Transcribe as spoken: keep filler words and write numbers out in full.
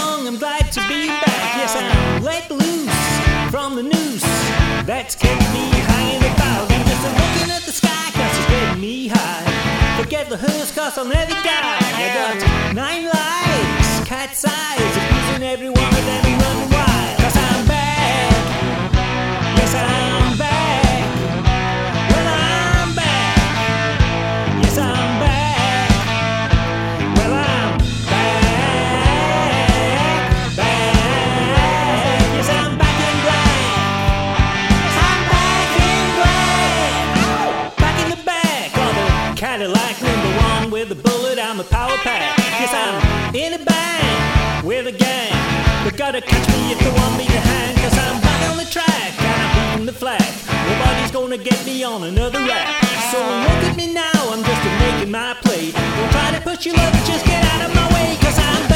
long, I'm glad to be back. Yes, I'm let loose from the noose that's kept me hanging about. I'm just looking at the sky cause it's getting me high. Forget the hearse cause I'll never die. I got nine lives, cat's eyes, abusing every one of them and running wild. Cause I'm back, yes I'm back. Well I'm back, yes I'm back. Well I'm back, back. Yes I'm back in black. I'm back in black. Back in the back of the Cadillac number one with a bullet, I'm a power pack. Yes I'm in a band with a gang. They gotta catch me if they want me to hang. Cause I'm back on the track and I'm beating the flag. Nobody's gonna get me on another rap. So look at me now, I'm just a making my play. Don't try to push your luck, just get out of my way. Cause I'm